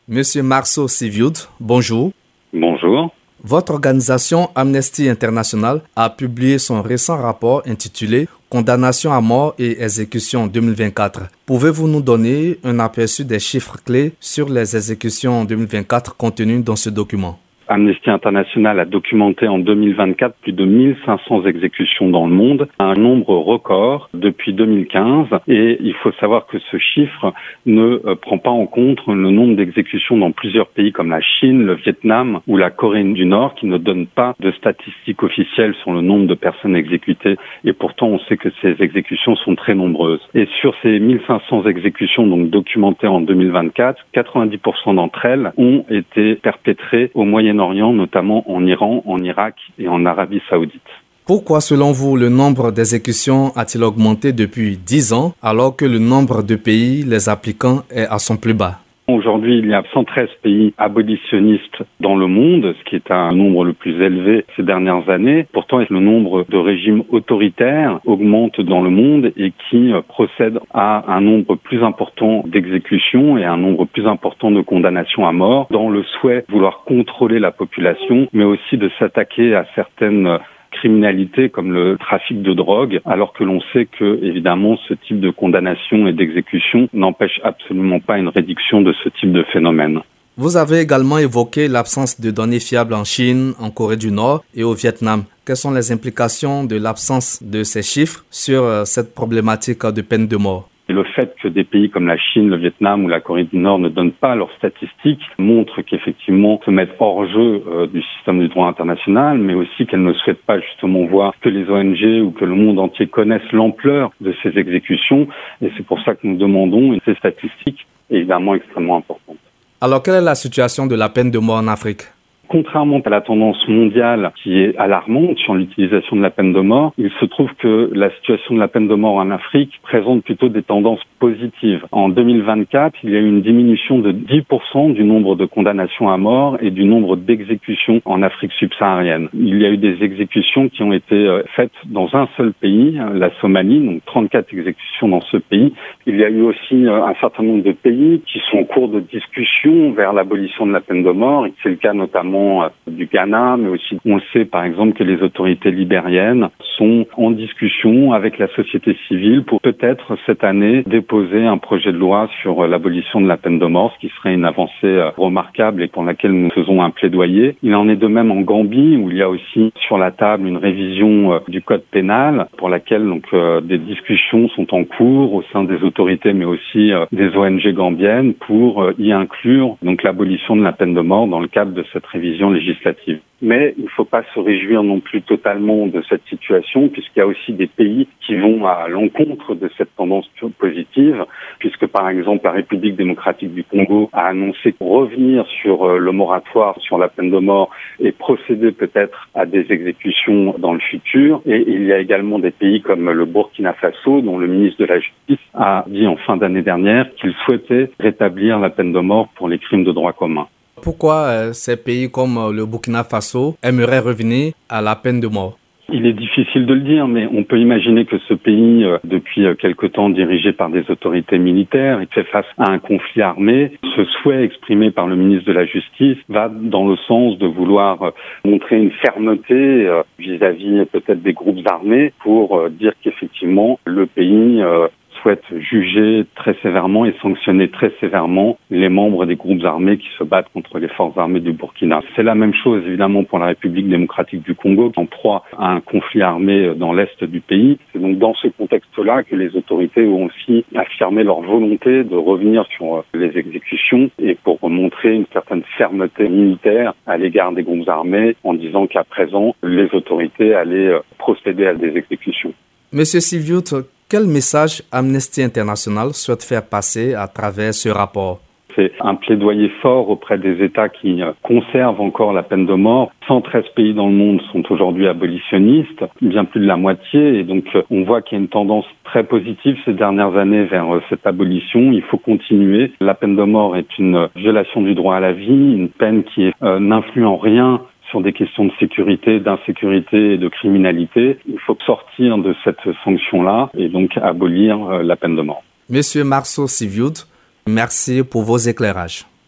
Monsieur Marceau Siviut, bonjour. Bonjour. Votre organisation Amnesty International a publié son récent rapport intitulé « Condamnation à mort et exécution 2024 ». Pouvez-vous nous donner un aperçu des chiffres clés sur les exécutions 2024 contenus dans ce document ? Amnesty International a documenté en 2024 plus de 1500 exécutions dans le monde, un nombre record depuis 2015. Et il faut savoir que ce chiffre ne prend pas en compte le nombre d'exécutions dans plusieurs pays comme la Chine, le Vietnam ou la Corée du Nord qui ne donnent pas de statistiques officielles sur le nombre de personnes exécutées. Et pourtant, on sait que ces exécutions sont très nombreuses. Et sur ces 1500 exécutions donc documentées en 2024, 90% d'entre elles ont été perpétrées au Moyen-Orient, notamment en Iran, en Irak et en Arabie Saoudite. Pourquoi, selon vous, le nombre d'exécutions a-t-il augmenté depuis 10 ans alors que le nombre de pays les appliquant est à son plus bas ? Aujourd'hui, il y a 113 pays abolitionnistes dans le monde, ce qui est un nombre le plus élevé ces dernières années. Pourtant, le nombre de régimes autoritaires augmente dans le monde et qui procède à un nombre plus important d'exécutions et un nombre plus important de condamnations à mort, dans le souhait de vouloir contrôler la population, mais aussi de s'attaquer à certaines criminalité comme le trafic de drogue, alors que l'on sait que, évidemment, ce type de condamnation et d'exécution n'empêche absolument pas une réduction de ce type de phénomène. Vous avez également évoqué l'absence de données fiables en Chine, en Corée du Nord et au Vietnam. Quelles sont les implications de l'absence de ces chiffres sur cette problématique de peine de mort ? Et le fait que des pays comme la Chine, le Vietnam ou la Corée du Nord ne donnent pas leurs statistiques montre qu'effectivement se mettent hors jeu du système du droit international, mais aussi qu'elles ne souhaitent pas justement voir que les ONG ou que le monde entier connaissent l'ampleur de ces exécutions. Et c'est pour ça que nous demandons ces statistiques évidemment extrêmement importantes. Alors, quelle est la situation de la peine de mort en Afrique ? Contrairement à la tendance mondiale qui est alarmante sur l'utilisation de la peine de mort, il se trouve que la situation de la peine de mort en Afrique présente plutôt des tendances positives. En 2024, il y a eu une diminution de 10% du nombre de condamnations à mort et du nombre d'exécutions en Afrique subsaharienne. Il y a eu des exécutions qui ont été faites dans un seul pays, la Somalie, donc 34 exécutions dans ce pays. Il y a eu aussi un certain nombre de pays qui sont en cours de discussion vers l'abolition de la peine de mort. C'est le cas notamment du Ghana, mais aussi on sait par exemple que les autorités libériennes sont en discussion avec la société civile pour peut-être cette année déposer un projet de loi sur l'abolition de la peine de mort, ce qui serait une avancée remarquable et pour laquelle nous faisons un plaidoyer. Il en est de même en Gambie où il y a aussi sur la table une révision du code pénal pour laquelle donc des discussions sont en cours au sein des autorités mais aussi des ONG gambiennes pour y inclure donc l'abolition de la peine de mort dans le cadre de cette révision législative. Mais il ne faut pas se réjouir non plus totalement de cette situation puisqu'il y a aussi des pays qui vont à l'encontre de cette tendance positive puisque par exemple la République démocratique du Congo a annoncé revenir sur le moratoire sur la peine de mort et procéder peut-être à des exécutions dans le futur. Et il y a également des pays comme le Burkina Faso dont le ministre de la Justice a dit en fin d'année dernière qu'il souhaitait rétablir la peine de mort pour les crimes de droit commun. Pourquoi ces pays comme le Burkina Faso aimeraient revenir à la peine de mort ? Il est difficile de le dire, mais on peut imaginer que ce pays, depuis quelque temps dirigé par des autorités militaires, il fait face à un conflit armé. Ce souhait exprimé par le ministre de la Justice va dans le sens de vouloir montrer une fermeté vis-à-vis peut-être des groupes armés pour dire qu'effectivement le pays souhaite juger très sévèrement et sanctionner très sévèrement les membres des groupes armés qui se battent contre les forces armées du Burkina. C'est la même chose évidemment pour la République démocratique du Congo, en proie à un conflit armé dans l'est du pays. C'est donc dans ce contexte-là que les autorités ont aussi affirmé leur volonté de revenir sur les exécutions et pour montrer une certaine fermeté militaire à l'égard des groupes armés en disant qu'à présent, les autorités allaient procéder à des exécutions. Monsieur Siviut, quel message Amnesty International souhaite faire passer à travers ce rapport ? C'est un plaidoyer fort auprès des États qui conservent encore la peine de mort. 113 pays dans le monde sont aujourd'hui abolitionnistes, bien plus de la moitié. Et donc, on voit qu'il y a une tendance très positive ces dernières années vers cette abolition. Il faut continuer. La peine de mort est une violation du droit à la vie, une peine qui n'influe en rien sur des questions de sécurité, d'insécurité et de criminalité. Il faut sortir de cette sanction-là et donc abolir la peine de mort. Monsieur Marceau Siviut, merci pour vos éclairages.